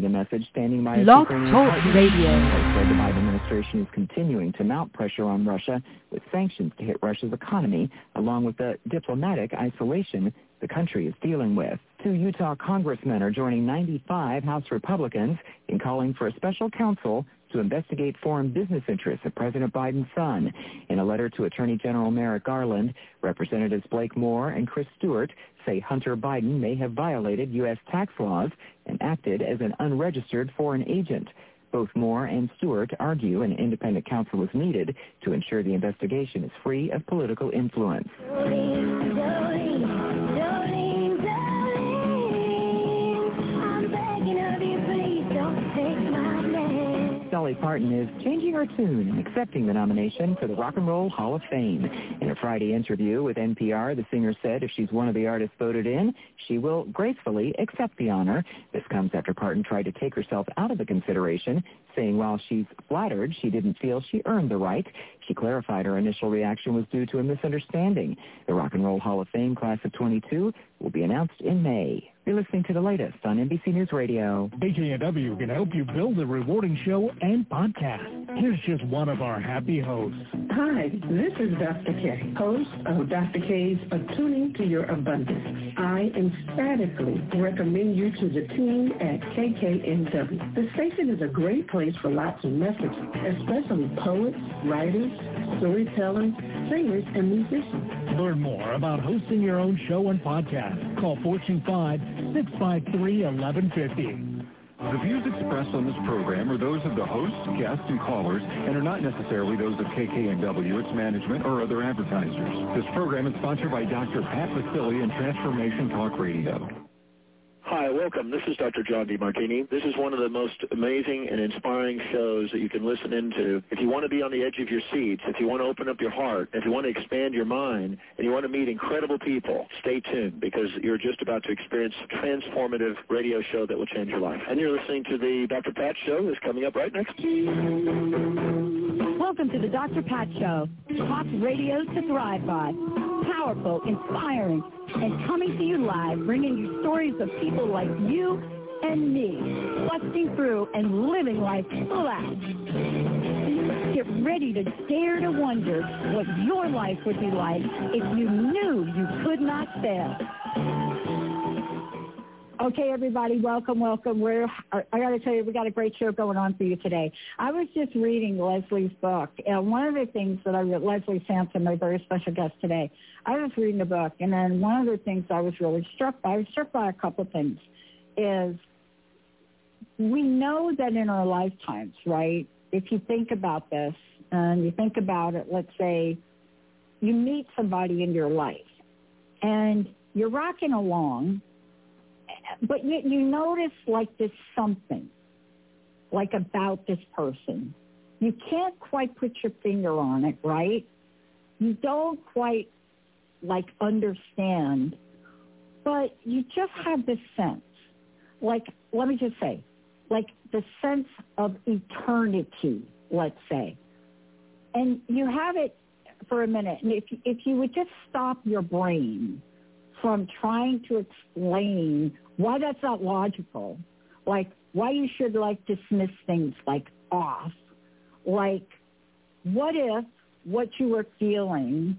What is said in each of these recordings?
in a message standing by Blog Talk Radio. Said the Biden administration is continuing to mount pressure on Russia with sanctions to hit Russia's economy, along with the diplomatic isolation the country is dealing with. 2 Utah congressmen are joining 95 House Republicans in calling for a special counsel to investigate foreign business interests of President Biden's son. In a letter to Attorney General Merrick Garland, Representatives Blake Moore and Chris Stewart say Hunter Biden may have violated U.S. tax laws and acted as an unregistered foreign agent. Both Moore and Stewart argue an independent counsel is needed to ensure the investigation is free of political influence. Dolly Parton is changing her tune and accepting the nomination for the Rock and Roll Hall of Fame. In a Friday interview with NPR, the singer said if she's one of the artists voted in, she will gracefully accept the honor. This comes after Parton tried to take herself out of the consideration, saying while she's flattered, she didn't feel she earned the right. She clarified her initial reaction was due to a misunderstanding. The Rock and Roll Hall of Fame class of 22 will be announced in May. You're listening to the latest on NBC News Radio. KKNW can help you build a rewarding show and podcast. Here's just one of our happy hosts. Hi, this is Dr. K, host of Dr. K's Attuning to Your Abundance. I emphatically recommend you to the team at KKNW. The station is a great place for lots of messages, especially poets, writers, storytellers, singers, and musicians. Learn more about hosting your own show and podcast. Call 425-653-1150. The views expressed on this program are those of the hosts, guests, and callers, and are not necessarily those of KKNW, its management, or other advertisers. This program is sponsored by Dr. Pat Vasili and Transformation Talk Radio. Hi, welcome. This is Dr. John DeMartini. This is one of the most amazing and inspiring shows that you can listen into. If you want to be on the edge of your seats, if you want to open up your heart, if you want to expand your mind, and you want to meet incredible people, stay tuned because you're just about to experience a transformative radio show that will change your life. And you're listening to the Dr. Pat Show that's coming up right next. Welcome to the Dr. Pat Show. Talk radio to thrive by. Powerful, inspiring, and coming to you live, bringing you stories of people like you and me, busting through and living life full out. Get ready to dare to wonder what your life would be like if you knew you could not fail. Okay, everybody, welcome. I got to tell you, we got a great show going on for you today. I was just reading Leslie's book, and one of the things that I read, Leslie Sampson, my very special guest today, I was reading the book, and then one of the things I was really struck by a couple of things, is we know that in our lifetimes, right, if you think about this, and you think about it, let's say you meet somebody in your life, and you're rocking along, but yet you notice like this something, like about this person. You can't quite put your finger on it, right? You don't quite like understand, but you just have this sense. Like, let me just say, like the sense of eternity, let's say. And you have it for a minute. And if you would just stop your brain from trying to explain why that's not logical, like why you should like dismiss things like off, like what if what you were feeling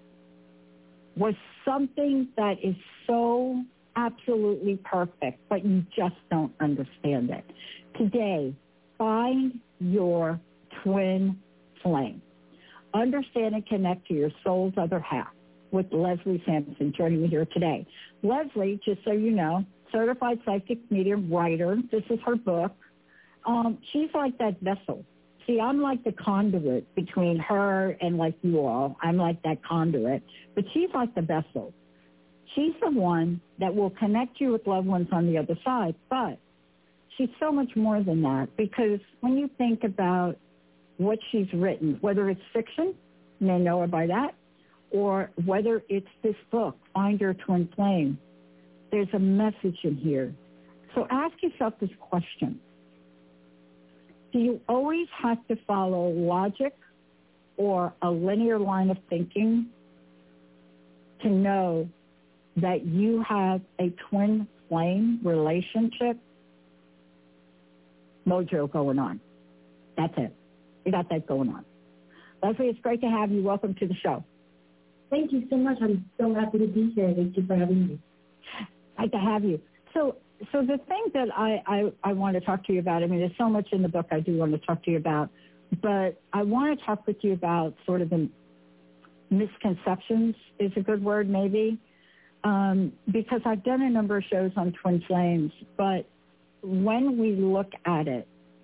was something that is so absolutely perfect, but you just don't understand it. Today, find your twin flame. Understand and connect to your soul's other half with Leslie Sampson joining me here today. Leslie, just so you know, certified psychic medium writer. This is her book. She's like that vessel. See, I'm like the conduit between her and like you all. I'm like that conduit. But she's like the vessel. She's the one that will connect you with loved ones on the other side. But she's so much more than that, because when you think about what she's written, whether it's fiction, you may know her by that, or whether it's this book, Find Your Twin Flame, there's a message in here. So ask yourself this question. Do you always have to follow logic or a linear line of thinking to know that you have a twin flame relationship? mojo going on. That's it. You got that going on. Leslie, it's great to have you. Welcome to the show. Thank you so much. I'm so happy to be here. Thank you for having me. Great to have you. So the thing that I want to talk to you about, I mean, there's so much in the book I do want to talk to you about, but I want to talk with you about sort of the misconceptions is a good word maybe, because I've done a number of shows on twin flames, but when we look at it,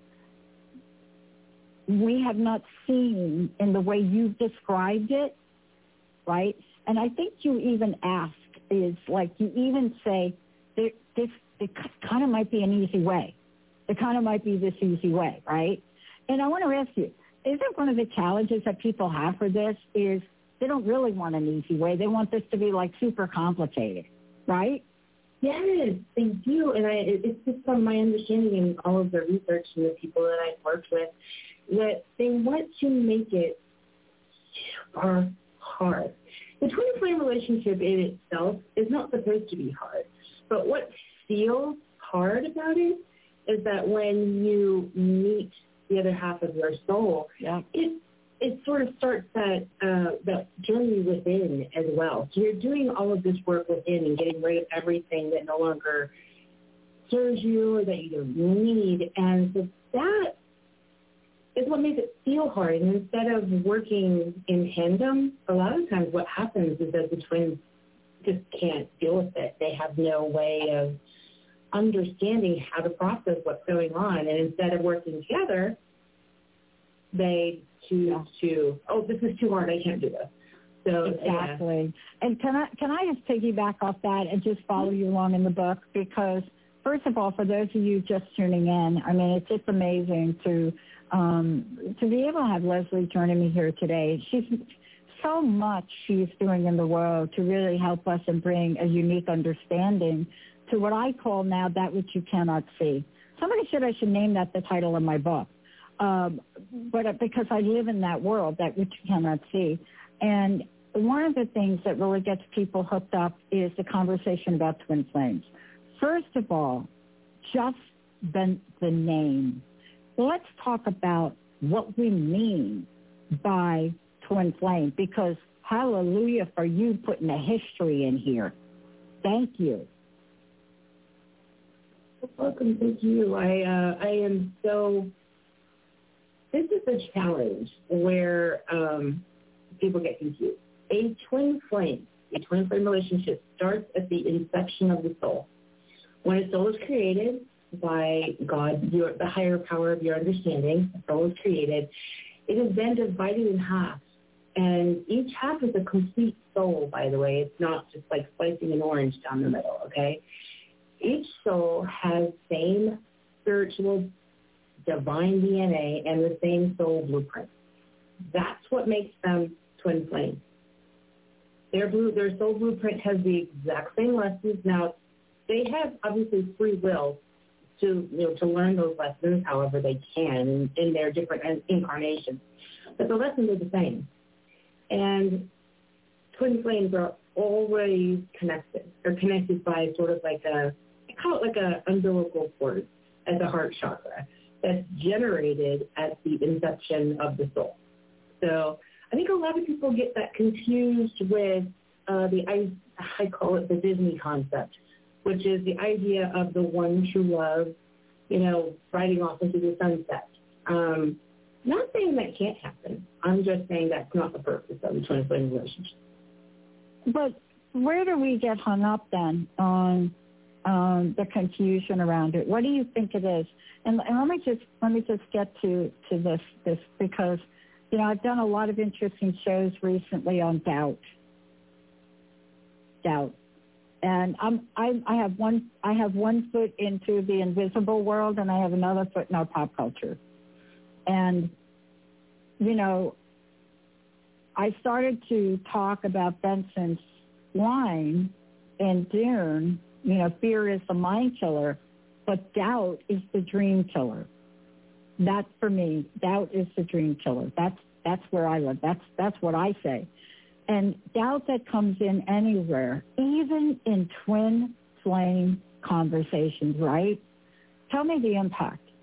we have not seen in the way you've described it, right? And I think you even ask is like you even say this it kind of might be an easy way. It kind of might be this easy way, right? And I want to ask you, isn't one of the challenges that people have for this is they don't really want an easy way. They want this to be like super complicated, right? Yes, they do. And it's just from my understanding and all of the research and the people that I've worked with, that they want to make it super hard. The twin flame relationship in itself is not supposed to be hard. But what feels hard about it is that when you meet the other half of your soul, it sort of starts that journey within as well. So you're doing all of this work within and getting rid of everything that no longer serves you or that you don't need. And so that is what makes it feel hard. And instead of working in tandem, a lot of times what happens is that the twins just can't deal with it. They have no way of understanding how to process what's going on. And instead of working together, they choose to, this is too hard, I can't do this. So exactly. Yeah. And can I just piggyback off that and just follow you along in the book? Because first of all, for those of you just tuning in, I mean, it's just amazing to be able to have Leslie joining me here today. She's so much she's doing in the world to really help us and bring a unique understanding to what I call now that which you cannot see. Somebody said I should name that the title of my book, but because I live in that world, that which you cannot see. And one of the things that really gets people hooked up is the conversation about twin flames. First of all, just the name. Let's talk about what we mean by twin flame, because hallelujah for you putting a history in here. Thank you. Welcome. Thank you. I am so. This is a challenge where people get confused. A twin flame relationship starts at the inception of the soul. When a soul is created by God, the higher power of your understanding, the soul is created, it is then divided in half. And each half is a complete soul, by the way. It's not just like slicing an orange down the middle, okay? Each soul has same spiritual divine DNA and the same soul blueprint. That's what makes them twin flames. Their soul blueprint has the exact same lessons. Now, they have obviously free will to learn those lessons however they can in their different incarnations. But the lessons are the same. And twin flames are always connected. They're connected by sort of like I call it like a umbilical cord at the heart chakra that's generated at the inception of the soul. So I think a lot of people get that confused with I call it the Disney concept, which is the idea of the one true love, riding off into the sunset. Not saying that can't happen. I'm just saying that's not the purpose of the twin flame relationship. But where do we get hung up then on the confusion around it? What do you think it is? And let me just get to this because I've done a lot of interesting shows recently on doubt, and I have one foot into the invisible world and I have another foot in our pop culture. And, I started to talk about Benson's line in Dune, fear is the mind killer, but doubt is the dream killer. That, for me, doubt is the dream killer. That's where I live. That's what I say. And doubt that comes in anywhere, even in twin flame conversations, right? Tell me the impact.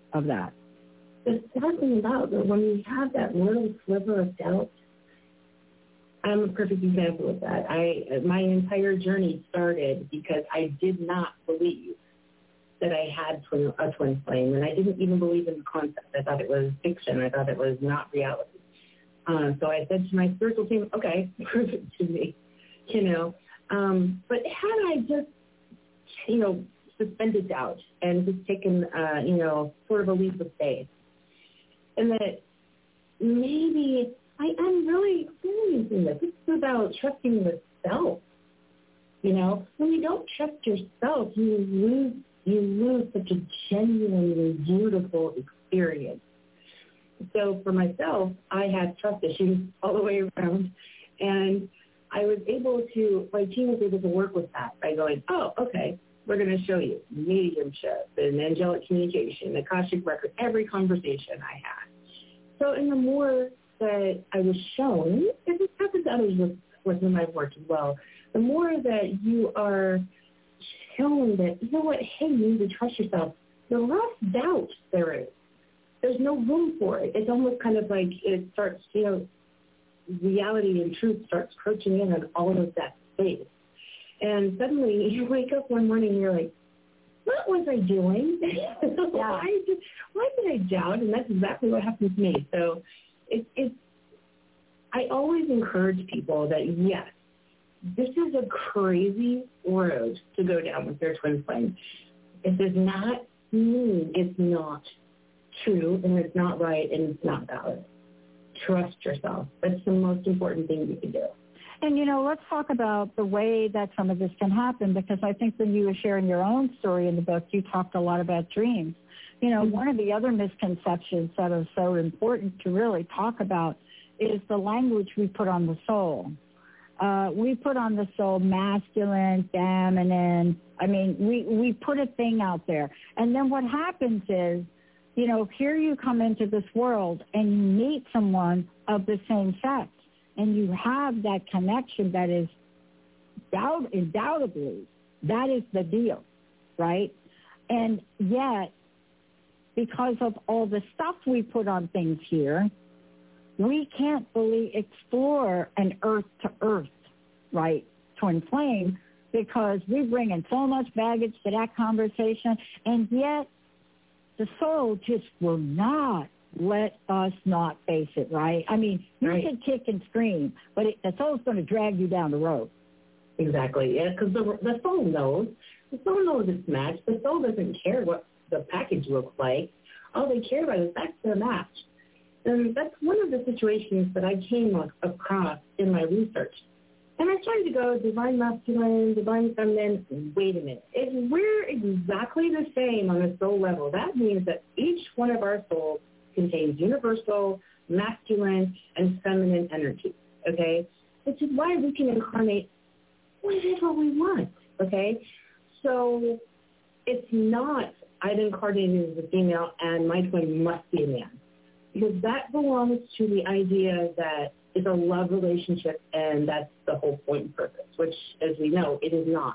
of that? There's something about that when we have that little sliver of doubt. I'm a perfect example of that. My entire journey started because I did not believe that I had a twin flame, and I didn't even believe in the concept. I thought it was fiction. I thought it was not reality. So I said to my spiritual team, okay, prove it to me, But had I just, suspended doubt and just taken, sort of a leap of faith, and that maybe I am really experiencing this. This is about trusting the self. When you don't trust yourself, you lose such a genuinely beautiful experience. So for myself, I had trust issues all the way around, and I was able to, my team was able to work with that by going, oh, okay, we're going to show you mediumship and angelic communication, Akashic record, every conversation I had. So in the more that I was shown, and this happens to others with whom I've worked as well, the more that you are shown that, hey, you need to trust yourself, the less doubt there is. There's no room for it. It's almost kind of like it starts, reality and truth starts crouching in on all of that space. And suddenly you wake up one morning and you're like, what was I doing? Why did I doubt? And that's exactly what happened to me. So I always encourage people that, yes, this is a crazy road to go down with their twin flame. It does not mean it's not true and it's not right and it's not valid. Trust yourself. That's the most important thing you can do. And, let's talk about the way that some of this can happen, because I think when you were sharing your own story in the book, you talked a lot about dreams. One of the other misconceptions that are so important to really talk about is the language we put on the soul. We put on the soul masculine, feminine. I mean, we put a thing out there. And then what happens is, here you come into this world and you meet someone of the same sex, and you have that connection that is undoubtedly, that is the deal, right? And yet, because of all the stuff we put on things here, we can't really explore an earth-to-earth, right, twin flame, because we bring in so much baggage to that conversation, and yet the soul just will not let us not face it, right? I mean, you can kick and scream, but the soul's going to drag you down the road. Exactly, yeah, because the soul knows. The soul knows it's matched. The soul doesn't care what the package looks like. All they care about is that's their match. And that's one of the situations that I came across in my research. And I started to go divine masculine, divine feminine. Wait a minute. If we're exactly the same on a soul level, that means that each one of our souls contains universal, masculine, and feminine energy, okay? Which is why we can incarnate whatever we want, okay? So it's not, I've incarnated as a female and my twin must be a man. Because that belongs to the idea that it's a love relationship and that's the whole point and purpose, which, as we know, it is not.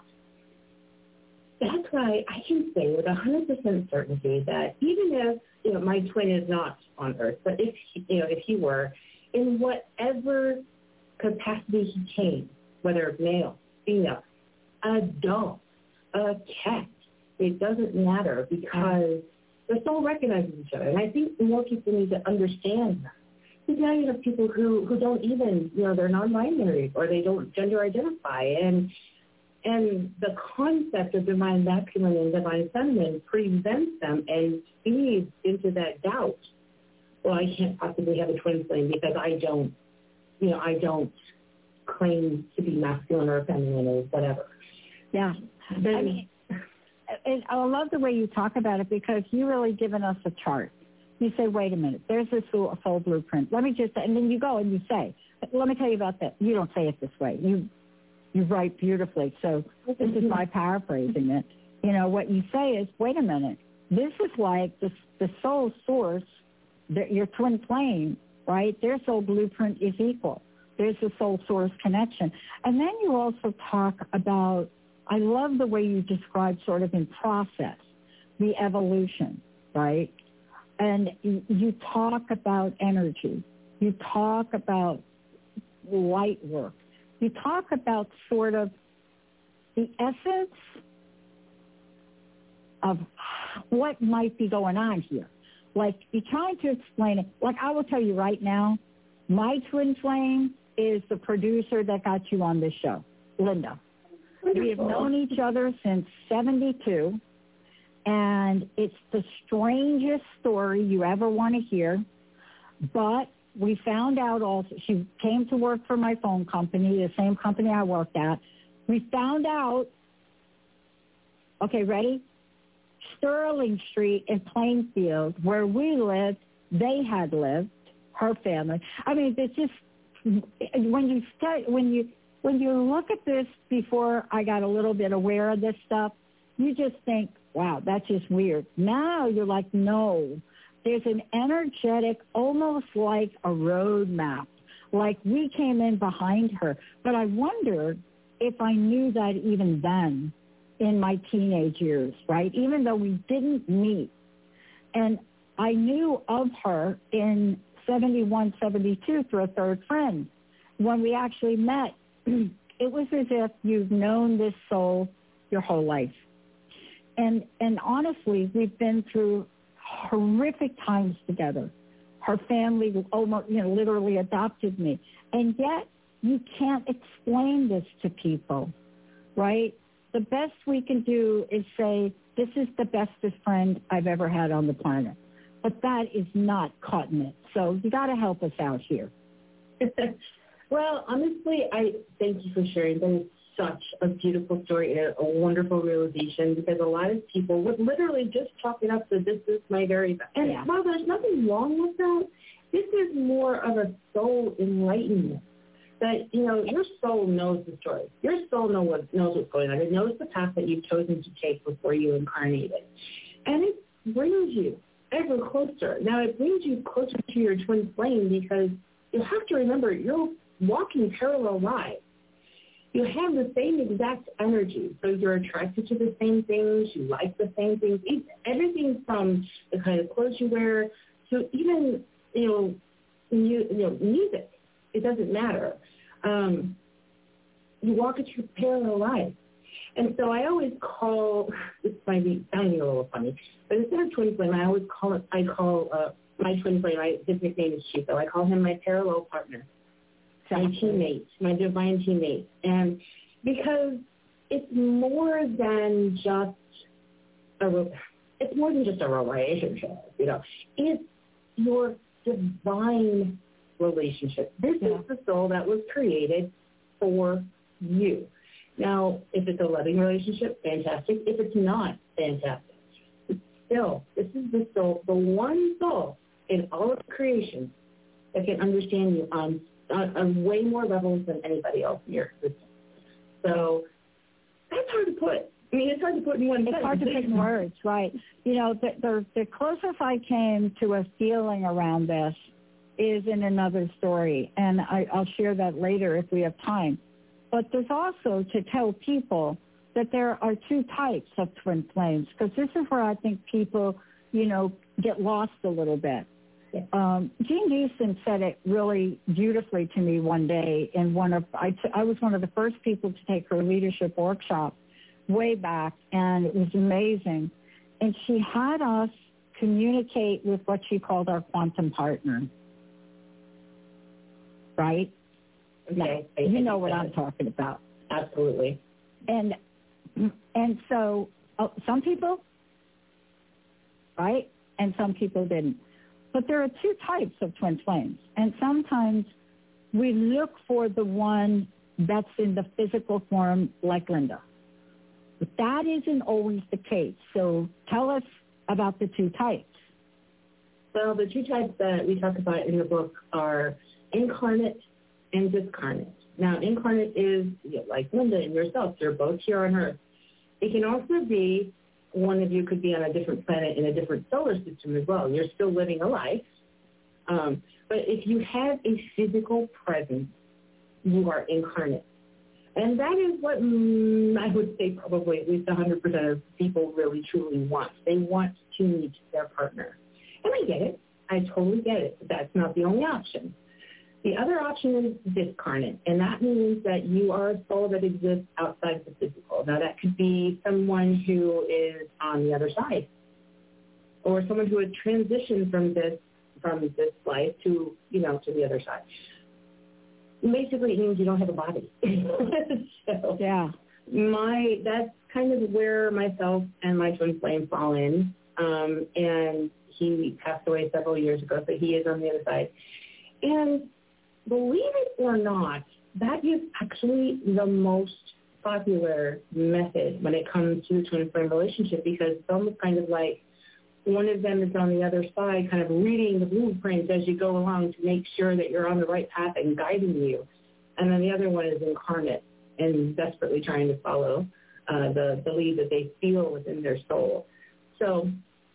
That's why I can say with 100% certainty that even if, my twin is not on Earth, but if he were, in whatever capacity he came, whether male, female, adult, a cat, it doesn't matter because the soul recognizes each other. And I think more people need to understand that. Because now you have people who don't even, they're non-binary or they don't gender identify. And the concept of divine masculine and divine feminine prevents them and feeds into that doubt. Well, I can't possibly have a twin flame because I don't claim to be masculine or feminine or whatever. Yeah. And I love the way you talk about it because you really given us a chart. You say, wait a minute, there's a soul blueprint. Let me and then you go and you say, let me tell you about that. You don't say it this way. You write beautifully. So this is my paraphrasing it. What you say is, wait a minute, this is like the soul source, your twin flame, right? Their soul blueprint is equal. There's a soul source connection. And then you also talk about, I love the way you describe sort of in process, the evolution, right? And you talk about energy. You talk about light work. You talk about sort of the essence of what might be going on here. Like, you're trying to explain it. Like, I will tell you right now, my twin flame is the producer that got you on this show, Linda. Wonderful. We have known each other since 72, and it's the strangest story you ever want to hear. But we found out also, she came to work for my phone company, the same company I worked at. We found out, okay, ready? Sterling Street in Plainfield, where we lived, they had lived, her family. I mean, it's just, when you look at this before I got a little bit aware of this stuff, you just think, wow, that's just weird. Now you're like, no, there's an energetic, almost like a road map, like we came in behind her. But I wondered if I knew that even then in my teenage years, right? Even though we didn't meet. And I knew of her in 71, 72 through a third friend. When we actually met, it was as if you've known this soul your whole life. And honestly, we've been through horrific times together. Her family almost, literally adopted me. And yet you can't explain this to people, right? The best we can do is say, this is the bestest friend I've ever had on the planet. But that is not cutting it. So you got to help us out here. Well, honestly, I thank you for sharing. That is such a beautiful story and a wonderful realization, because a lot of people would literally just chalk it up to this is my very best. And while there's nothing wrong with that, this is more of a soul enlightenment. That, your soul knows the story. Your soul knows what's going on. It knows the path that you've chosen to take before you incarnated. And it brings you ever closer. Now, it brings you closer to your twin flame because you have to remember you're walking parallel lives. You have the same exact energy. So you're attracted to the same things. You like the same things. Everything from the kind of clothes you wear to even, music. It doesn't matter. You walk into your parallel life. And so I always call, this might be sounding a little funny, but instead of twin flame, I call my twin flame, his nickname is Chico. I call him my parallel partner, my teammate, my divine teammate. And because it's more than just a relationship, It's your divine relationship. This is the soul that was created for you. Now, if it's a loving relationship, fantastic. If it's not, fantastic. Still, this is the soul, the one soul in all of creation that can understand you on way more levels than anybody else in your existence. So that's hard to put. I mean, it's hard to put in one sentence. It's hard to put in words, right. The closest I came to a feeling around this is in another story, and I'll share that later if we have time. But there's also to tell people that there are two types of twin flames, because this is where I think people, get lost a little bit. Yeah. Jean Houston said it really beautifully to me one day in I was one of the first people to take her leadership workshop way back, and it was amazing. And she had us communicate with what she called our quantum partner. Right? Okay. No, you know what I'm talking about. Absolutely. And so some people, right? And some people didn't. But there are two types of twin flames. And sometimes we look for the one that's in the physical form like Linda. But that isn't always the case. So tell us about the two types. Well, the two types that we talk about in the book are incarnate and discarnate. Now, incarnate is like Linda and yourself. You're both here on Earth. It can also be one of you could be on a different planet in a different solar system as well. You're still living a life. But if you have a physical presence, you are incarnate. And that is what I would say probably at least 100% of people really truly want. They want to meet their partner. And I get it. I totally get it. But that's not the only option. The other option is discarnate, and that means that you are a soul that exists outside the physical. Now, that could be someone who is on the other side, or someone who has transitioned from this life to the other side. Basically, it means you don't have a body. So, yeah. That's kind of where myself and my twin flame fall in. And he passed away several years ago, so he is on the other side. And believe it or not, that is actually the most popular method when it comes to the twin flame relationship, because it's almost kind of like one of them is on the other side, kind of reading the blueprints as you go along to make sure that you're on the right path and guiding you. And then the other one is incarnate and desperately trying to follow the lead that they feel within their soul. So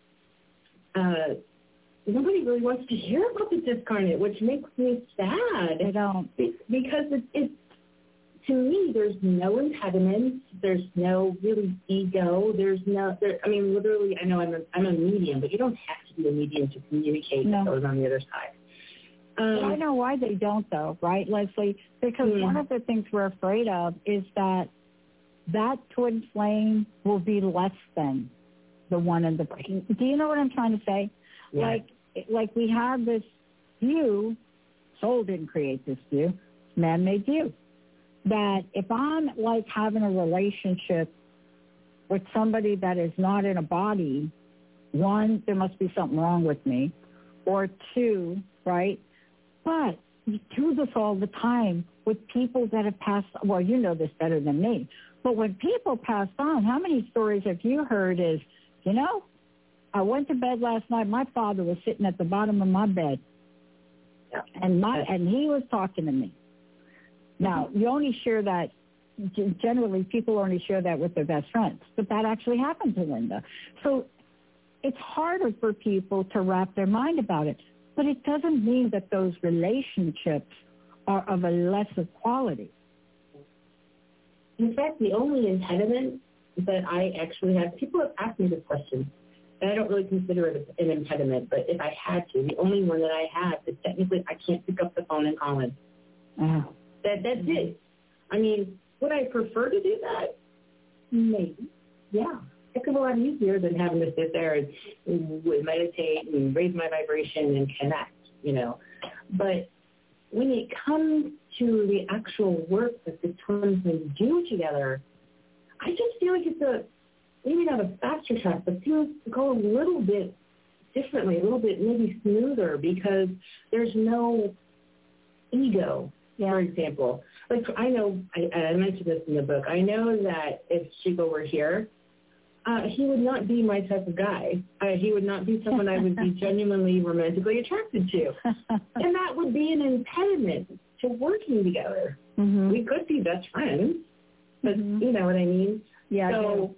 nobody really wants to hear about the discarnate, which makes me sad. They don't. Because it's to me, there's no impediment. There's no really ego. Literally, I know I'm a medium, but you don't have to be a medium to communicate with those on the other side. I know why they don't, though, right, Leslie? Because one of the things we're afraid of is that twin flame will be less than the one in the brain. Do you know what I'm trying to say? Yeah. Like we have this view, soul didn't create this view, man-made view, that if I'm like having a relationship with somebody that is not in a body, one, there must be something wrong with me, or two, right? But we do this all the time with people that have passed, well, you know this better than me, but when people pass on, how many stories have you heard is, I went to bed last night, my father was sitting at the bottom of my bed, and he was talking to me. Now, you only share that, generally people only share that with their best friends, but that actually happened to Linda. So it's harder for people to wrap their mind about it, but it doesn't mean that those relationships are of a lesser quality. In fact, the only impediment that I actually have, people have asked me this question, and I don't really consider it an impediment, but if I had to, the only one that I have is technically I can't pick up the phone and call in. That's it. I mean, would I prefer to do that? Maybe. Yeah. It's a lot easier than having to sit there and meditate and raise my vibration and connect, But when it comes to the actual work that the twins do together, I just feel like it's maybe not a faster track, but things go a little bit differently, a little bit maybe smoother, because there's no ego. For example, like I know, I mentioned this in the book, I know that if Chico were here, he would not be my type of guy. He would not be someone I would be genuinely romantically attracted to. And that would be an impediment to working together. Mm-hmm. We could be best friends, but you know what I mean? Yeah. So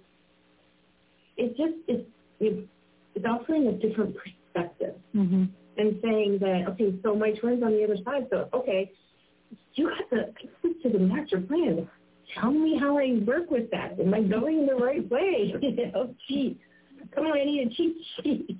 it's offering a different perspective and saying that, okay, so my twin's on the other side, so, okay, you got to stick to the master plan. Tell me how I work with that. Am I going the right way? Cheat. Come on, I need a cheat sheet.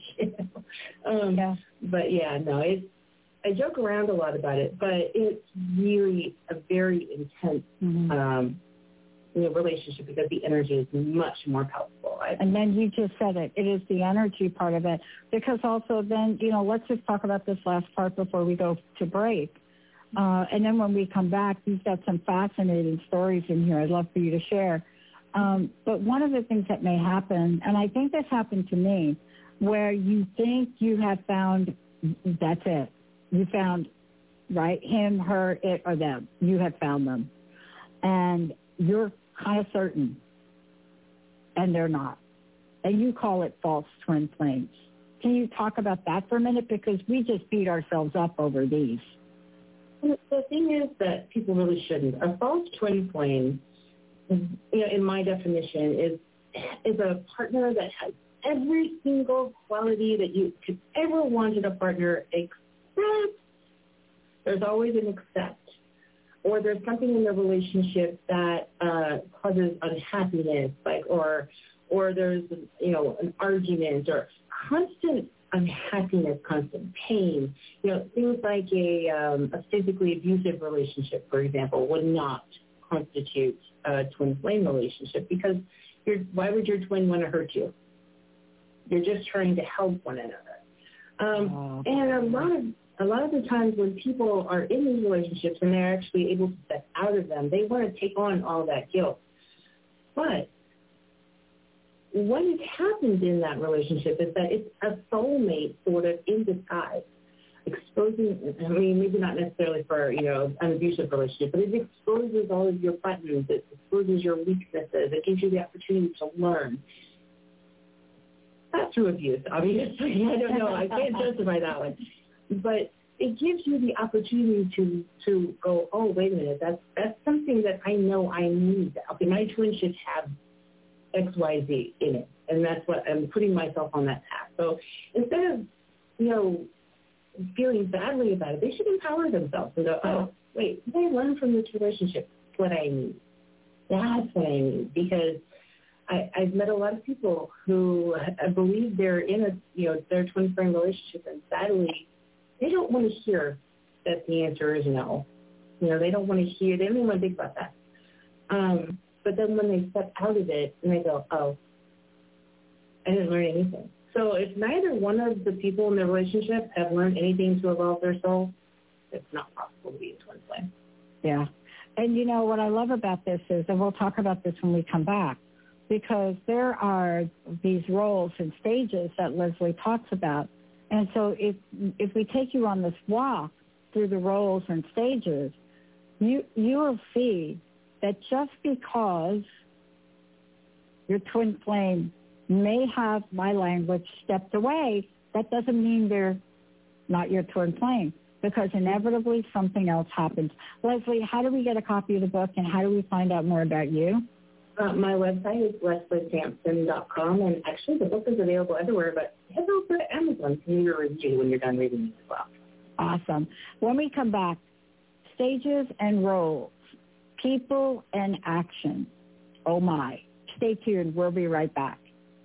But I joke around a lot about it, but it's really a very intense relationship, because the energy is much more palpable. And then you just said it. It is the energy part of it. Because also then, let's just talk about this last part before we go to break. And then when we come back, you've got some fascinating stories in here I'd love for you to share. But one of the things that may happen, and I think this happened to me, where you think you have found, that's it. You found, right, him, her, it, or them. You have found them. And you're kind of certain, and they're not. And you call it false twin flames. Can you talk about that for a minute? Because we just beat ourselves up over these. The thing is that people really shouldn't. A false twin flame, in my definition, is a partner that has every single quality that you could ever want in a partner, except there's always an except. Or there's something in the relationship that causes unhappiness, or there's an argument or constant unhappiness, constant pain. Things like a physically abusive relationship, for example, would not constitute a twin flame relationship, because why would your twin want to hurt you? You're just trying to help one another. And a lot of the times when people are in these relationships and they're actually able to step out of them, they want to take on all that guilt. But what has happened in that relationship is that it's a soulmate sort of in disguise, exposing, maybe not necessarily for, an abusive relationship, but it exposes all of your buttons, it exposes your weaknesses, it gives you the opportunity to learn. Not through abuse, obviously. I don't know. I can't justify that one. But it gives you the opportunity to go, oh, wait a minute, that's something that I know I need. Okay, my twin should have X, Y, Z in it. And that's what I'm putting myself on that path. So instead of, feeling badly about it, they should empower themselves and go, oh, wait, what I learned from this relationship? What I need. That's what I need. Because I've met a lot of people who I believe they're in their twin flame relationship, and sadly, they don't want to hear that the answer is no. They don't want to hear, they don't even want to think about that. But then when they step out of it and they go, oh, I didn't learn anything. So if neither one of the people in the relationship have learned anything to evolve their soul, it's not possible to be a twin flame. Yeah. And what I love about this is, and we'll talk about this when we come back, because there are these roles and stages that Leslie talks about. And so if we take you on this walk through the roles and stages, you will see that just because your twin flame may have, my language, stepped away, that doesn't mean they're not your twin flame, because inevitably something else happens. Leslie, how do we get a copy of the book, and how do we find out more about you? My website is lesliesampson.com, and actually the book is available everywhere, but head over to Amazon to leave a review when you're done reading it as well. Awesome. When we come back, stages and roles, people and action. Oh, my. Stay tuned. We'll be right back.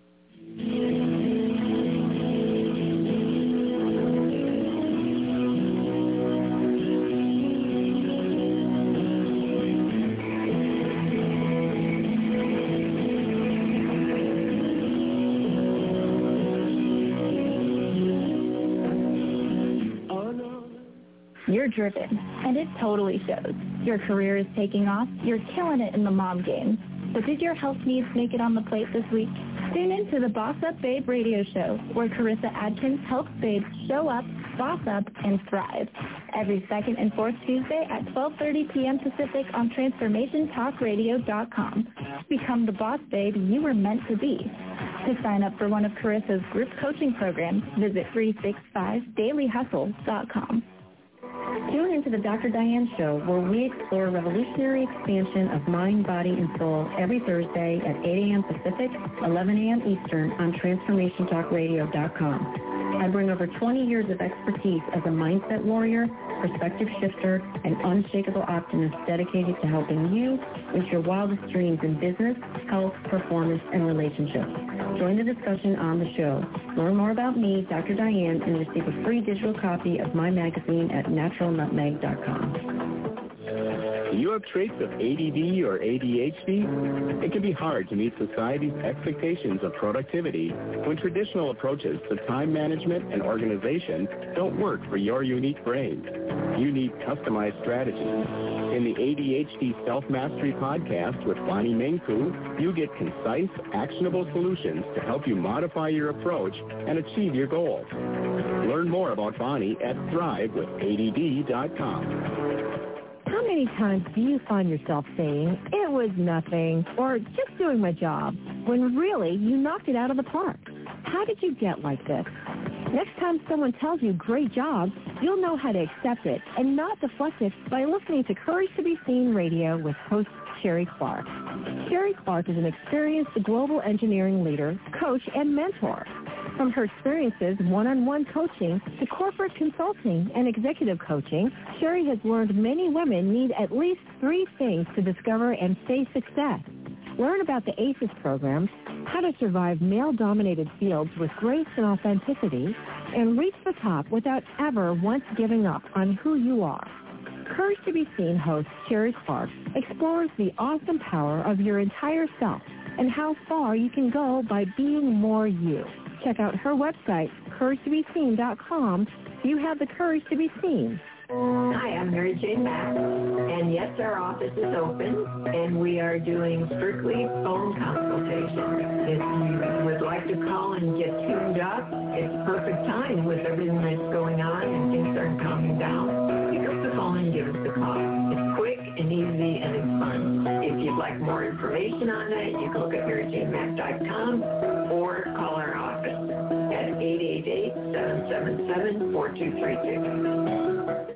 You're driven, and it totally shows. Your career is taking off. You're killing it in the mom game. But did your health needs make it on the plate this week? Tune in to the Boss Up Babe radio show, where Carissa Adkins helps babes show up, boss up, and thrive. Every second and fourth Tuesday at 12:30 p.m. Pacific on TransformationTalkRadio.com. Become the boss babe you were meant to be. To sign up for one of Carissa's group coaching programs, visit 365dailyhustle.com. Tune into the Dr. Diane Show, where we explore revolutionary expansion of mind, body, and soul every Thursday at 8 a.m. Pacific, 11 a.m. Eastern on TransformationTalkRadio.com. I bring over 20 years of expertise as a mindset warrior, perspective shifter, and unshakable optimist dedicated to helping you reach your wildest dreams in business, health, performance, and relationships. Join the discussion on the show. Learn more about me, Dr. Diane, and receive a free digital copy of my magazine at naturalnutmeg.com. Do you have traits of ADD or ADHD? It can be hard to meet society's expectations of productivity when traditional approaches to time management and organization don't work for your unique brain. You need customized strategies. In the ADHD Self-Mastery Podcast with Bonnie Mengku, you get concise, actionable solutions to help you modify your approach and achieve your goals. Learn more about Bonnie at thrivewithadd.com. How many times do you find yourself saying, it was nothing, or just doing my job, when really you knocked it out of the park? How did you get like this? Next time someone tells you great job, you'll know how to accept it and not deflect it by listening to Courage to be Seen Radio with host Sherry Clark. Sherry Clark is an experienced global engineering leader, coach, and mentor. From her experiences one-on-one coaching to corporate consulting and executive coaching, Sherry has learned many women need at least 3 things to discover and face success: Learn about the ACES program, how to survive male-dominated fields with grace and authenticity, and reach the top without ever once giving up on who you are. Courage to be Seen host Sherry Clark explores the awesome power of your entire self and how far you can go by being more you. Check out her website, CourageToBeSeen.com. You have the courage to be seen. Hi, I'm Mary Jane Mack, and yes, our office is open, and we are doing strictly phone consultation. If you would like to call and get tuned up, it's perfect time with everything that's going on and things aren't calming down. Pick up the phone and give us a call. It's quick and easy and it's fun. If you'd like more information on it, you can look at MaryJaneMack.com or call our office at 888-777-4232.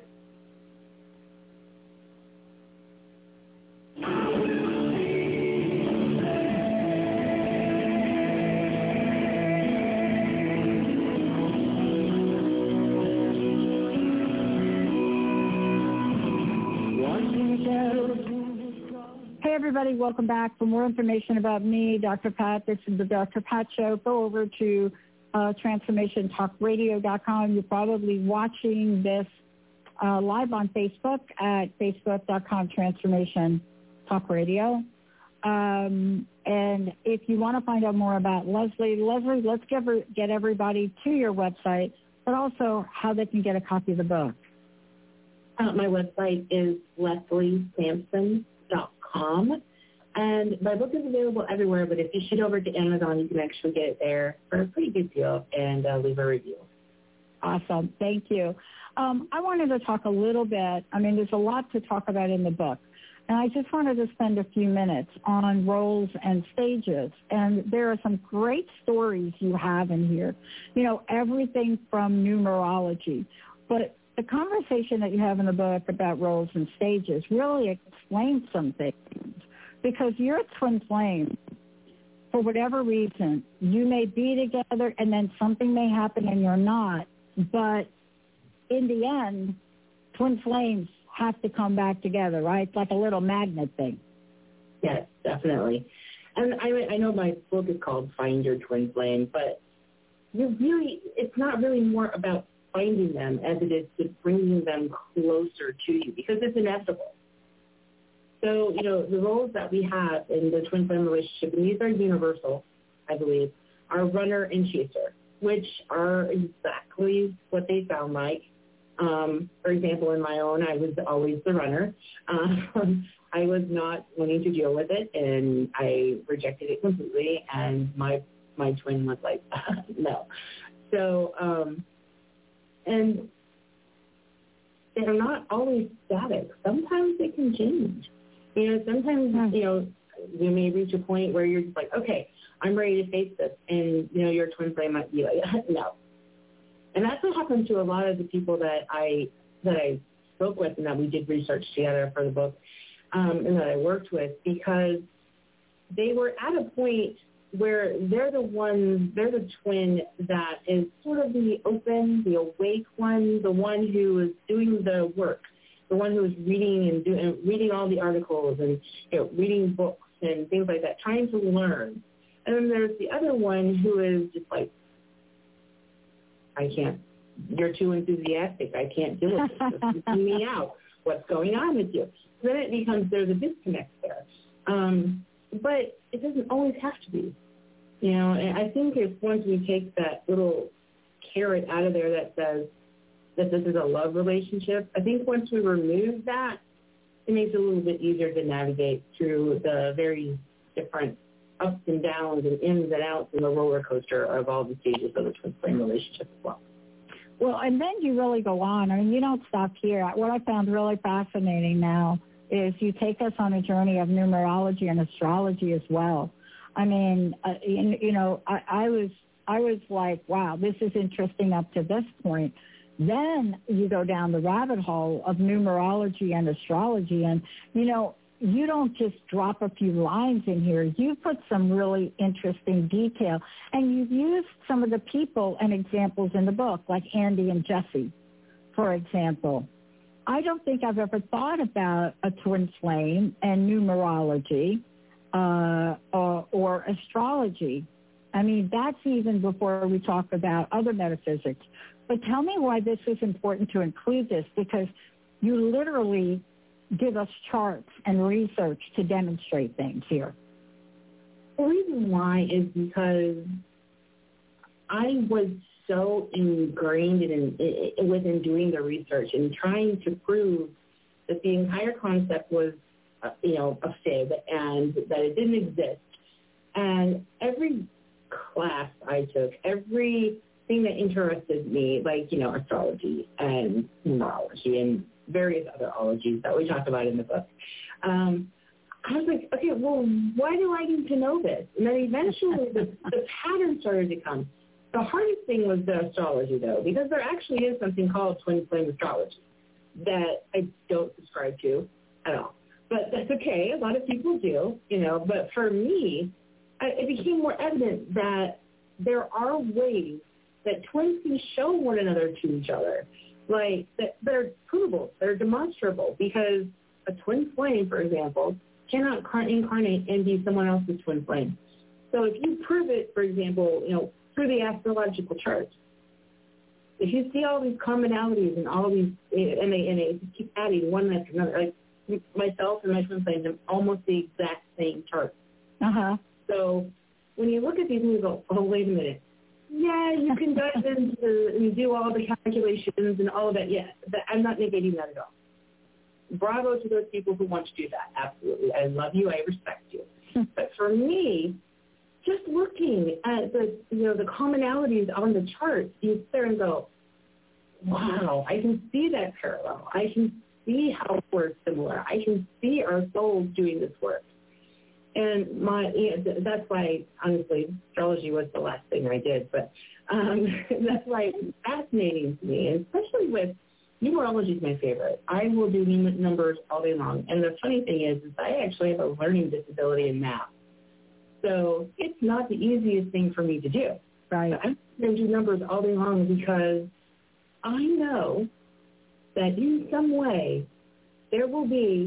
Hey, everybody, welcome back. For more information about me, Dr. Pat, this is the Dr. Pat Show. Go over to TransformationTalkRadio.com. You're probably watching this live on Facebook at Facebook.com Transformation Talk Radio. And if you want to find out more about Leslie, let's get everybody to your website, but also how they can get a copy of the book. My website is lesliesampson.com, and my book is available everywhere, but if you shoot over to Amazon, you can actually get it there for a pretty good deal and leave a review. Awesome. Thank you. I wanted to talk a little bit. I mean, there's a lot to talk about in the book, and I just wanted to spend a few minutes on roles and stages, and there are some great stories you have in here, everything from numerology, but the conversation that you have in the book about roles and stages really explains some things, because you're a twin flame. For whatever reason, you may be together and then something may happen and you're not, but in the end, twin flames have to come back together, right? It's like a little magnet thing. Yes, definitely. And I know my book is called Find Your Twin Flame, but it's not really more about finding them as it is to bringing them closer to you, because it's inevitable. So, the roles that we have in the twin flame relationship, and these are universal, I believe, are runner and chaser, which are exactly what they sound like. For example, in my own, I was always the runner. I was not wanting to deal with it, and I rejected it completely, and my twin was like, no. So, and they're not always static. Sometimes they can change. Sometimes, you may reach a point where you're just like, okay, I'm ready to face this. And, your twin flame might be like, no. And that's what happened to a lot of the people that I spoke with and that we did research together for the book, and that I worked with, because they were at a point where they're the twin that is sort of the open, the awake one, the one who is doing the work, the one who is reading and reading all the articles and reading books and things like that, trying to learn. And then there's the other one who is just like, I can't. You're too enthusiastic. I can't deal with this. This is freaking me out. What's going on with you? Then it becomes there's a disconnect there. But it doesn't always have to be. And I think if once we take that little carrot out of there that says that this is a love relationship, I think once we remove that, it makes it a little bit easier to navigate through the very different ups and downs and ins and outs and the roller coaster of all the stages of the twin flame relationship as well. Well, and then you really go on. I mean, you don't stop here. What I found really fascinating now is you take us on a journey of numerology and astrology as well. I mean, I was like, wow, this is interesting up to this point. Then you go down the rabbit hole of numerology and astrology, and, you don't just drop a few lines in here. You put some really interesting detail, and you've used some of the people and examples in the book, like Andy and Jesse, for example. I don't think I've ever thought about a twin flame and numerology or astrology. I mean, that's even before we talk about other metaphysics. But tell me why this is important to include this, because you literally give us charts and research to demonstrate things here. The reason why is because I was so ingrained within doing the research and trying to prove that the entire concept was, a fib and that it didn't exist. And every class I took, everything that interested me, like, astrology and numerology and various other ologies that we talk about in the book, I was like, okay, well, why do I need to know this? And then eventually the pattern started to come. The hardest thing was the astrology, though, because there actually is something called twin flame astrology that I don't subscribe to at all. But that's okay. A lot of people do, But for me, it became more evident that there are ways that twins can show one another to each other, like that are provable, that are demonstrable, because a twin flame, for example, cannot incarnate and be someone else's twin flame. So if you prove it, for example, through the astrological charts, if you see all these commonalities and all these, and they keep adding one after another, like myself and my twin flames have almost the exact same chart. Uh-huh. So when you look at these and you go, oh, wait a minute. Yeah, you can dive into and do all the calculations and all of that. Yeah, I'm not negating that at all. Bravo to those people who want to do that. Absolutely. I love you. I respect you. But for me, just looking at the commonalities on the chart, you sit there and go, wow, I can see that parallel. I can see how we're similar. I can see our souls doing this work. And that's why, honestly, astrology was the last thing I did. But that's why it's fascinating to me, and especially with numerology is my favorite. I will do numbers all day long. And the funny thing is I actually have a learning disability in math. So it's not the easiest thing for me to do. Right. But I'm going to do numbers all day long because I know that in some way there will be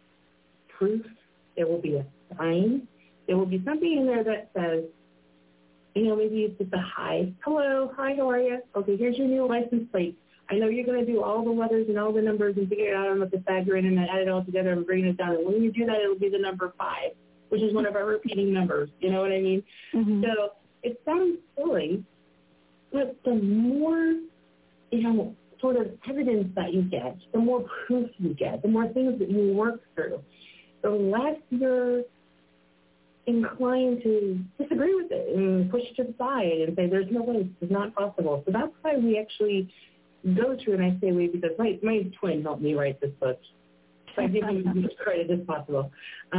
proof, there will be a sign, there will be something in there that says, maybe it's just a hi. Hello, hi, how are you? Okay, here's your new license plate. I know you're going to do all the letters and all the numbers and figure it out on the Pythagorean and then add it all together and bring it down. And when you do that, it'll be the number 5, which is one of our repeating numbers. You know what I mean? Mm-hmm. So it sounds silly, but the more, sort of evidence that you get, the more proof you get, the more things that you work through, the less you're inclined to disagree with it and push it to the side and say, there's no way, this is not possible. So that's why we actually go through, and I say we because my twin helped me write this book. So I give him as much credit as possible.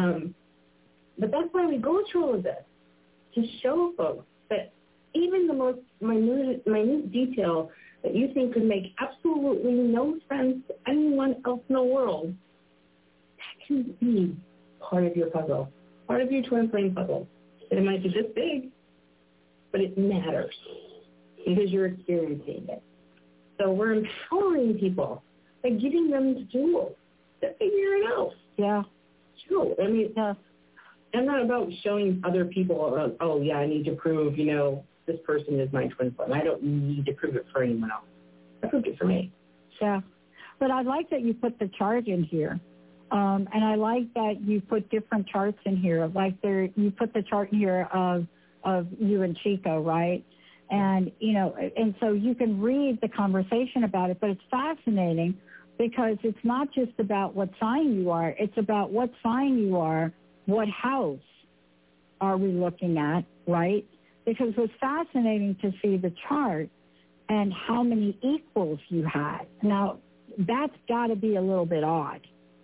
But that's why we go through all of this, to show folks that even the most minute detail that you think could make absolutely no sense to anyone else in the world, that can be part of your puzzle, part of your twin flame puzzle. And it might be this big, but it matters because you're experiencing it. So we're empowering people by giving them the tools to figure it out. Yeah. Sure. I mean, I'm not about showing other people, I need to prove, this person is my twin flame. I don't need to prove it for anyone else. I proved it for me. Yeah. But I like that you put the chart in here. And I like that you put different charts in here. Like you put the chart in here of you and Chico, right? And, and so you can read the conversation about it, but it's fascinating because it's not just about what sign you are. It's about what sign you are, what house are we looking at, right? Because it was fascinating to see the chart and how many equals you had. Now, that's got to be a little bit odd.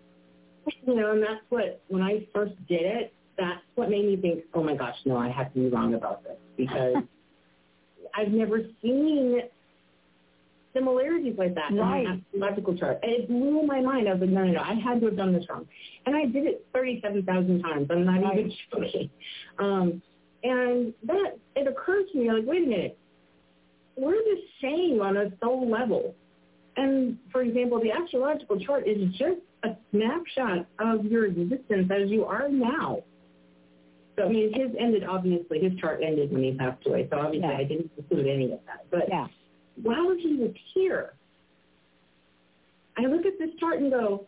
And that's what, when I first did it, that's what made me think, oh my gosh, no, I have to be wrong about this because I've never seen similarities like that in my astrological chart. And it blew my mind. I was like, no, I had to have done this wrong. And I did it 37,000 times. I'm not even joking. And that, it occurred to me, like, wait a minute, we're the same on a soul level. And, for example, the astrological chart is just a snapshot of your existence as you are now. So, I mean, his chart ended when he passed away, so obviously I didn't include any of that. But while he was here, I look at this chart and go,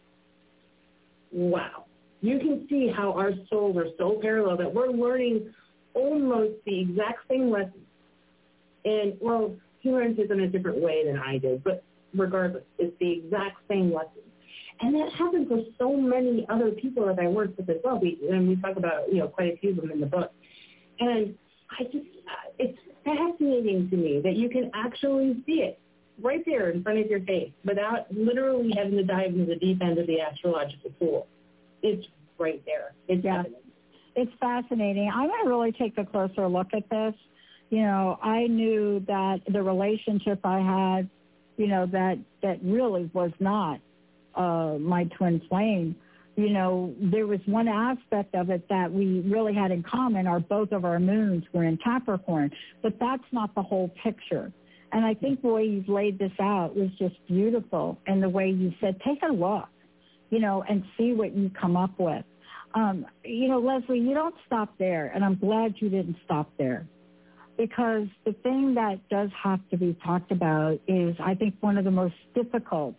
wow. You can see how our souls are so parallel that we're learning almost the exact same lessons. And, well, he learns it in a different way than I did, but regardless, it's the exact same lesson. And that happens with so many other people that I work with as well. We talk about, quite a few of them in the book. And it's fascinating to me that you can actually see it right there in front of your face without literally having to dive into the deep end of the astrological pool. It's right there. It's fascinating. I'm going to really take a closer look at this. I knew that the relationship I had, that really was not my twin flame. There was one aspect of it that we really had in common. Both of our moons were in Capricorn, but that's not the whole picture. And I think the way you've laid this out was just beautiful, and the way you said, take a look, and see what you come up with. Leslie, you don't stop there, and I'm glad you didn't stop there, because the thing that does have to be talked about is, I think, one of the most difficult,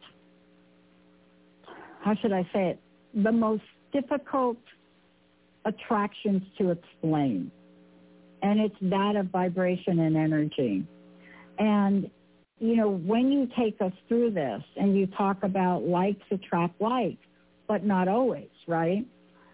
how should I say it, the most difficult attractions to explain, and it's that of vibration and energy. And, when you take us through this and you talk about likes attract likes, but not always, right?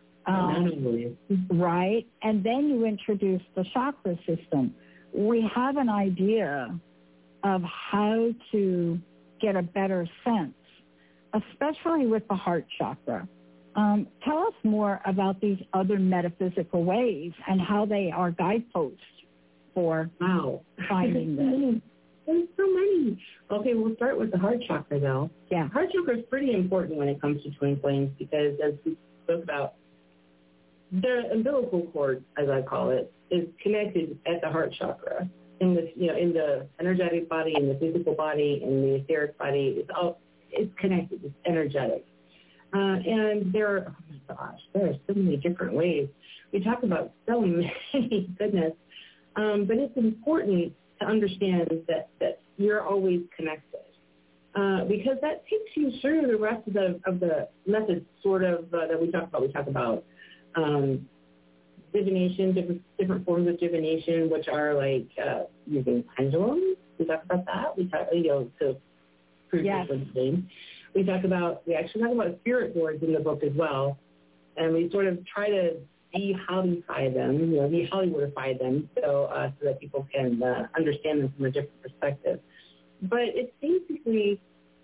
Right. And then you introduce the chakra system. We have an idea of how to get a better sense, especially with the heart chakra. Tell us more about these other metaphysical ways and how they are guideposts for finding this. There's so many. Okay, we'll start with the heart chakra, though. Yeah. Heart chakra is pretty important when it comes to twin flames because, as we spoke about, the umbilical cord, as I call it, is connected at the heart chakra. In the energetic body, in the physical body, in the etheric body, it's connected. It's energetic. And there are so many different ways. We talk about so many, goodness. But it's important to understand that you're always connected, because that takes you through the rest of the methods, sort of that we talk about. We talk about divination, different forms of divination, which are like using pendulums. We talk about that. We talk, to prove different things. We actually talk about spirit boards in the book as well, and we sort of try to de-Hollywoodify them, de-Hollywoodify them, so that people can understand them from a different perspective. But it's basically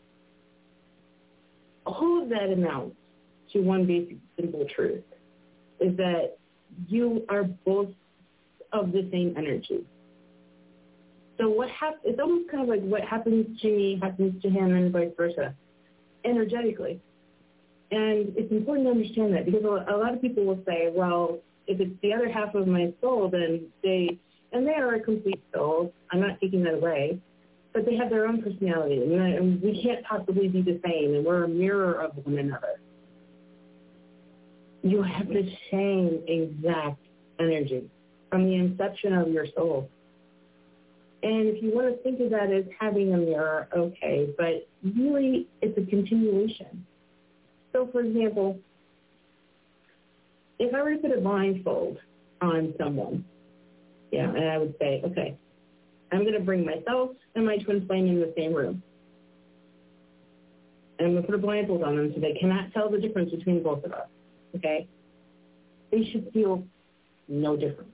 all of that amounts to one basic, simple truth, is that you are both of the same energy. So it's almost kind of like what happens to me happens to him and vice versa, energetically. And it's important to understand that, because a lot of people will say, well, if it's the other half of my soul, then they are a complete soul. I'm not taking that away. But they have their own personality, and we can't possibly be the same, and we're a mirror of one another. You have the same exact energy from the inception of your soul. And if you want to think of that as having a mirror, okay, but really it's a continuation. So, for example, if I were to put a blindfold on someone, and I would say, okay, I'm going to bring myself and my twin flame in the same room. And I'm going to put a blindfold on them so they cannot tell the difference between both of us, okay? They should feel no difference.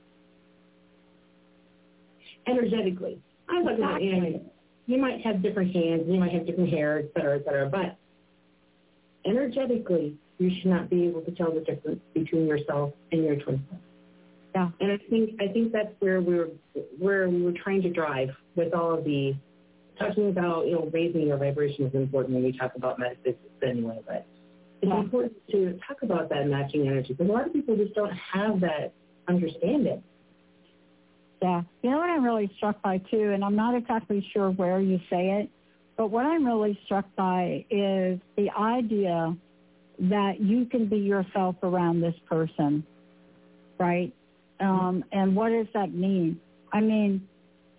Energetically. I'm talking about, you might have different hands, you might have different hair, et cetera, but energetically, you should not be able to tell the difference between yourself and your twin flame. Yeah, and I think that's where we were trying to drive with all of the talking about, raising your vibration is important when we talk about metaphysics anyway, but it's important to talk about that matching energy, because a lot of people just don't have that understanding. Yeah, you know what I'm really struck by too, and I'm not exactly sure where you say it, but what I'm really struck by is the idea that you can be yourself around this person right? And what does that mean? I mean,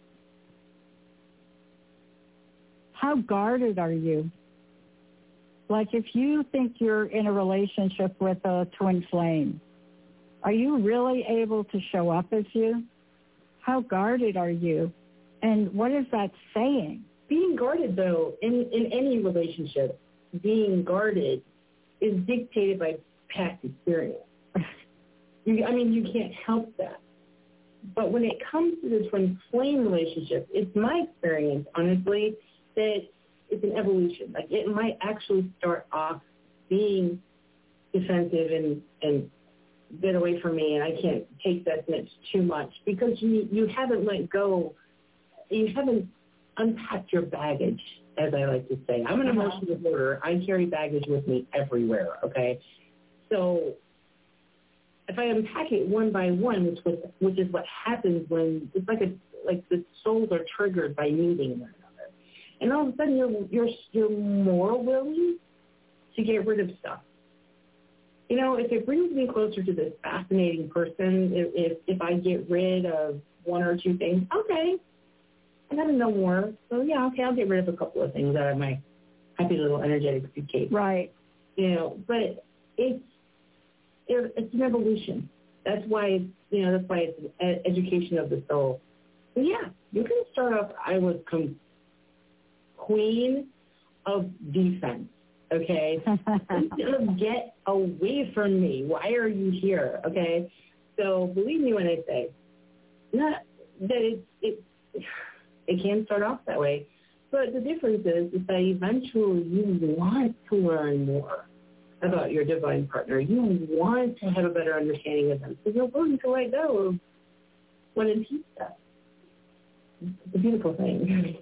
how guarded are you? Like, if you think you're in a relationship with a twin flame, are you really able to show up as you? How guarded are you? And what is that saying? Being guarded, though, in any relationship, being guarded is dictated by past experience. You can't help that. But when it comes to the twin flame relationship, it's my experience, honestly, that it's an evolution. Like, it might actually start off being defensive and get away from me, and I can't take this, and it's too much, because you haven't let go. You haven't unpacked your baggage, as I like to say. I'm an emotional disorder. I carry baggage with me everywhere, okay? So if I unpack it one by one, which is what happens when it's like the souls are triggered by meeting one another, and all of a sudden you're more willing to get rid of stuff. If it brings me closer to this fascinating person, if I get rid of one or two things, okay, I got to know more. So yeah, okay, I'll get rid of a couple of things out of my happy little energetic suitcase. Right. But it's an evolution. That's why it's an education of the soul. So yeah, you can start off. I was queen of defense. Okay, get away from me. Why are you here? Okay, so believe me when I say, not that it can start off that way, but the difference is that eventually you want to learn more about your divine partner. You want to have a better understanding of them, so you're willing to let go of what impedes that. It's a beautiful thing.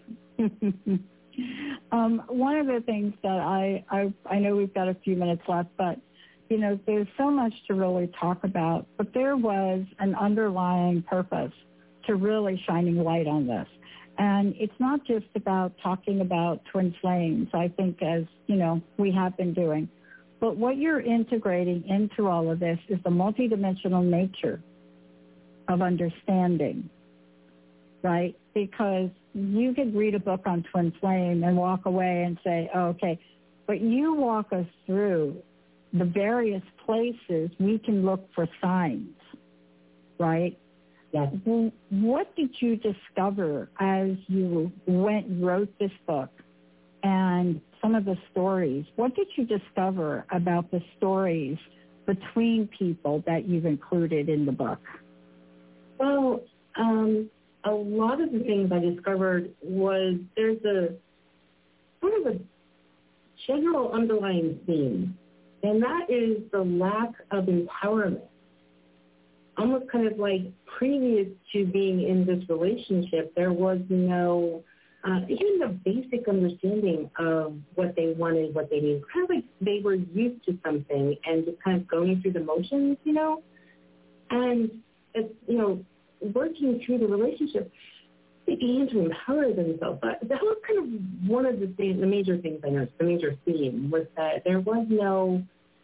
One of the things that I know we've got a few minutes left, but, there's so much to really talk about, but there was an underlying purpose to really shining light on this. And it's not just about talking about twin flames, I think, as, we have been doing. But what you're integrating into all of this is the multidimensional nature of understanding, right? Because you could read a book on twin flame and walk away and say, oh, okay, but you walk us through the various places we can look for signs, right? Yes. What did you discover as you wrote this book and some of the stories? What did you discover about the stories between people that you've included in the book? Well, a lot of the things I discovered was there's a sort of a general underlying theme, and that is the lack of empowerment. Almost kind of like previous to being in this relationship, there was no, even the basic understanding of what they wanted, what they needed. Kind of like they were used to something and just kind of going through the motions, And, working through the relationship, they began to empower themselves. But that was kind of one of the major things I noticed, the major theme, was that there was no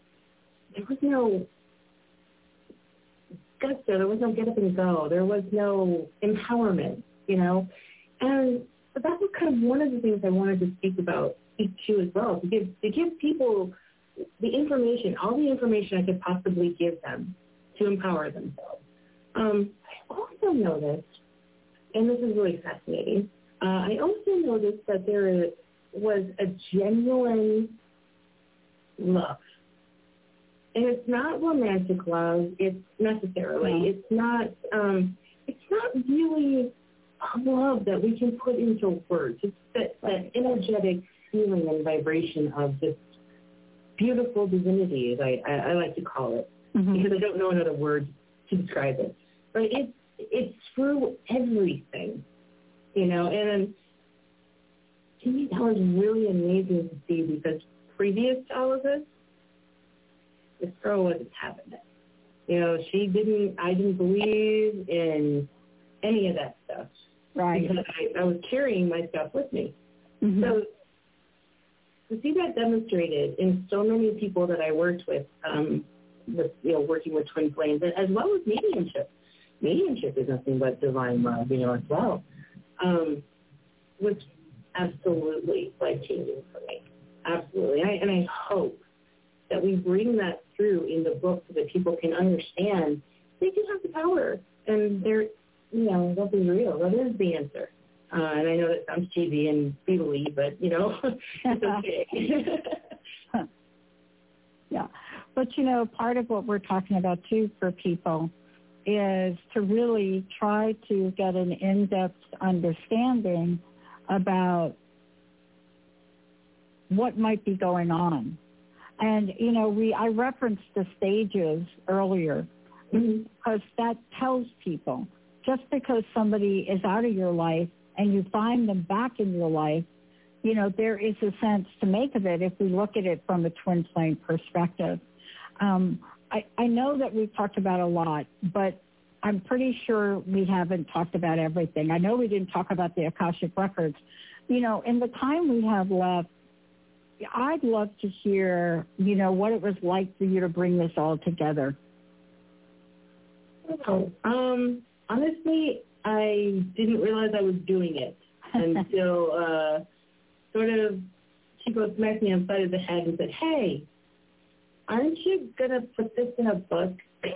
guts there was no get up and go. There was no empowerment, And but that was kind of one of the things I wanted to speak to as well, to give people the information, all the information I could possibly give them to empower themselves. I also noticed, and this is really fascinating, I also noticed that there was a genuine love. And it's not romantic love, it's necessarily. It's not really a love that we can put into words. It's that energetic feeling and vibration of this beautiful divinity, as I like to call it, because I don't know another word to describe it. But it's through everything, and to me that was really amazing to see, because previous to all of this, this girl wasn't having it. I didn't believe in any of that stuff. Right. Because I was carrying my stuff with me. Mm-hmm. So to see that demonstrated in so many people that I worked with, with working with twin flames, as well as mediumship. Mediumship is nothing but divine love, as well, was absolutely life-changing for me. Absolutely. And I hope that we bring that through in the book so that people can understand they do have the power, and they're, they'll be real. That is the answer. And I know that sounds cheesy and beatly, but, it's okay. Yeah. But, part of what we're talking about, too, for people is to really try to get an in-depth understanding about what might be going on. And, I referenced the stages earlier because that tells people just because somebody is out of your life and you find them back in your life, there is a sense to make of it if we look at it from a twin flame perspective. I know that we've talked about a lot, but I'm pretty sure we haven't talked about everything. I know we didn't talk about the Akashic Records. In the time we have left, I'd love to hear, what it was like for you to bring this all together. Honestly, I didn't realize I was doing it until sort of Chico smacked me on the side of the head and said, hey, aren't you going to put this in a book?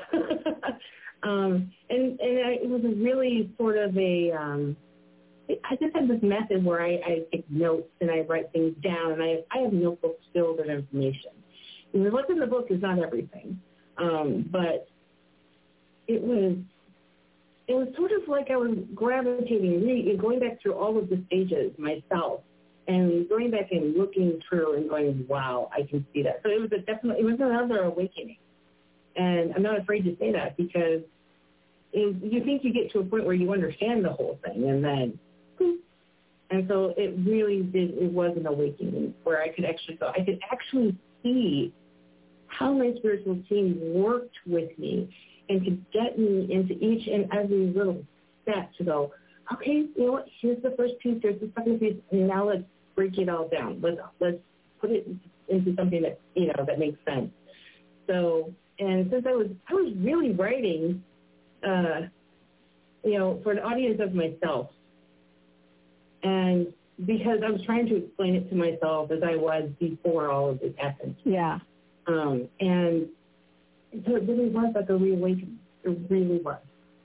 It was really sort of I just have this method where I take notes and I write things down, and I have notebooks filled with information. And what's in the book is not everything, but it was sort of like I was gravitating, going back through all of the stages myself, and going back and looking through and going, wow, I can see that. So it was another awakening, and I'm not afraid to say that because you think you get to a point where you understand the whole thing, and then, and so it was an awakening where I could actually see how my spiritual team worked with me and could get me into each and every little step to go, okay, you know what, here's the first piece, here's the second piece, and now let's break it all down. Let's put it into something that, that makes sense. So, and since I was really writing, for an audience of myself, and because I was trying to explain it to myself as I was before all of this happened. Yeah. And so it really was like a reawakening. It really was.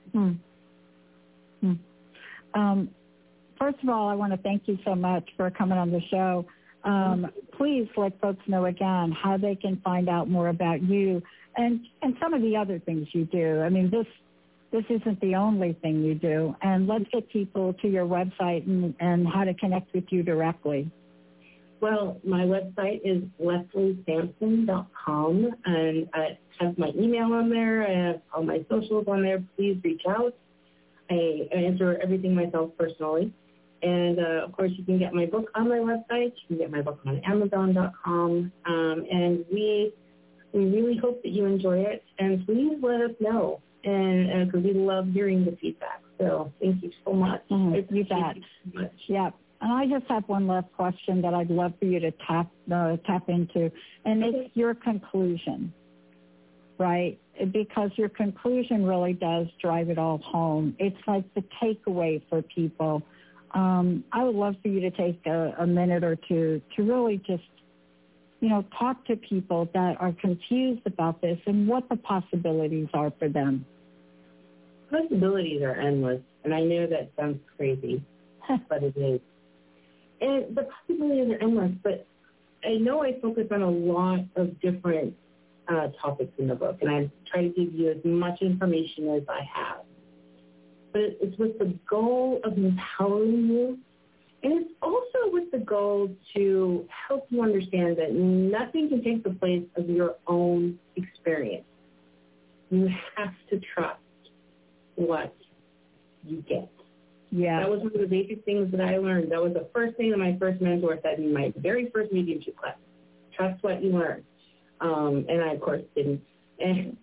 First of all, I want to thank you so much for coming on the show. Please let folks know again how they can find out more about you and some of the other things you do. I mean, this isn't the only thing you do. And let's get people to your website and how to connect with you directly. Well, my website is lesliesampson.com, and I have my email on there. I have all my socials on there. Please reach out. I answer everything myself personally. And, of course, you can get my book on my website. You can get my book on Amazon.com. And we really hope that you enjoy it. And please let us know, and because we love hearing the feedback. So thank you so much. You bet. You so much. Yeah. And I just have one last question that I'd love for you to tap into, and it's your conclusion, right? Because your conclusion really does drive it all home. It's like the takeaway for people. I would love for you to take a minute or two to really just, talk to people that are confused about this and what the possibilities are for them. Possibilities are endless, and I know that sounds crazy, but it is. And the possibilities are endless, but I know I focus on a lot of different topics in the book, and I try to give you as much information as I have. But it's with the goal of empowering you, and it's also with the goal to help you understand that nothing can take the place of your own experience. You have to trust what you get. Yeah. That was one of the basic things that I learned. That was the first thing that my first mentor said in my very first mediumship class. Trust what you learn. And I, of course, didn't. And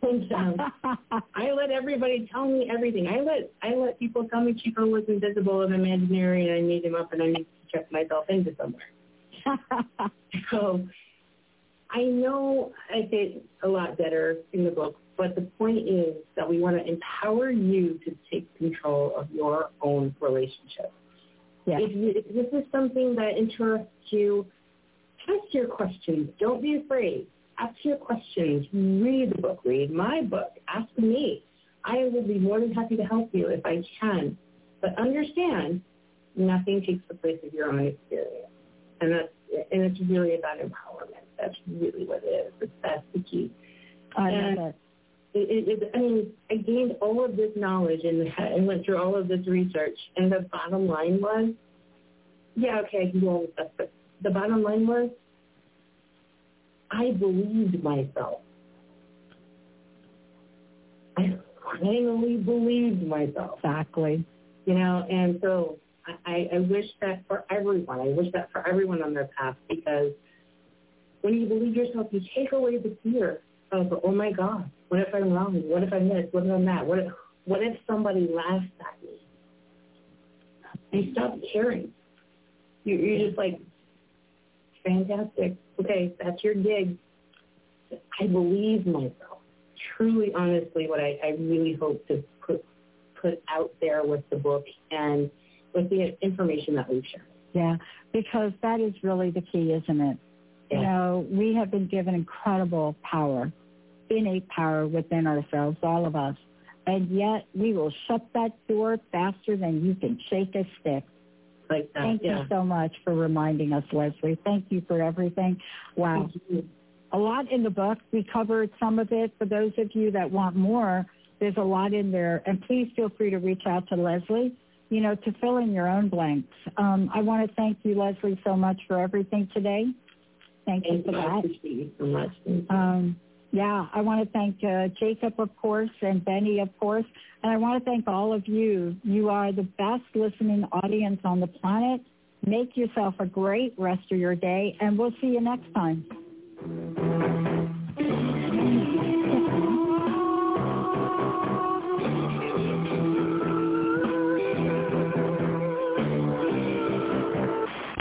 I let everybody tell me everything. I let people tell me Chico was invisible and imaginary, and I made him up, and I need to check myself into somewhere. So I know I say it a lot better in the book, but the point is that we want to empower you to take control of your own relationship. Yeah. If this is something that interests you, ask your questions. Don't be afraid. Ask your questions. Read the book. Read my book. Ask me. I will be more than happy to help you if I can. But understand, nothing takes the place of your own experience. And it's really about empowerment. That's really what it is. That's the key. I love it. I gained all of this knowledge and went through all of this research, and the bottom line was, yeah, okay, I can do all this stuff, but the bottom line was, I believed myself. I finally believed myself. Exactly. And so I wish that for everyone. I wish that for everyone on their path, because when you believe yourself, you take away the fear of, oh my God, what if I'm wrong? What if I'm this? What if I'm that? What if somebody laughs at me? You stop caring. You're just like, fantastic. Okay, that's your gig. I believe myself. Truly, honestly, what I really hope to put out there with the book and with the information that we've shared. Yeah, because that is really the key, isn't it? Yeah. We have been given incredible power, innate power within ourselves, all of us, and yet we will shut that door faster than you can shake a stick. Like that. Thank you so much for reminding us, Leslie. Thank you for everything. Wow. A lot in the book. We covered some of it. For those of you that want more, there's a lot in there. And please feel free to reach out to Leslie, to fill in your own blanks. I want to thank you, Leslie, so much for everything today. Thank you for that. I appreciate you so much. I want to thank Jacob, of course, and Benny, of course. And I want to thank all of you. You are the best listening audience on the planet. Make yourself a great rest of your day, and we'll see you next time.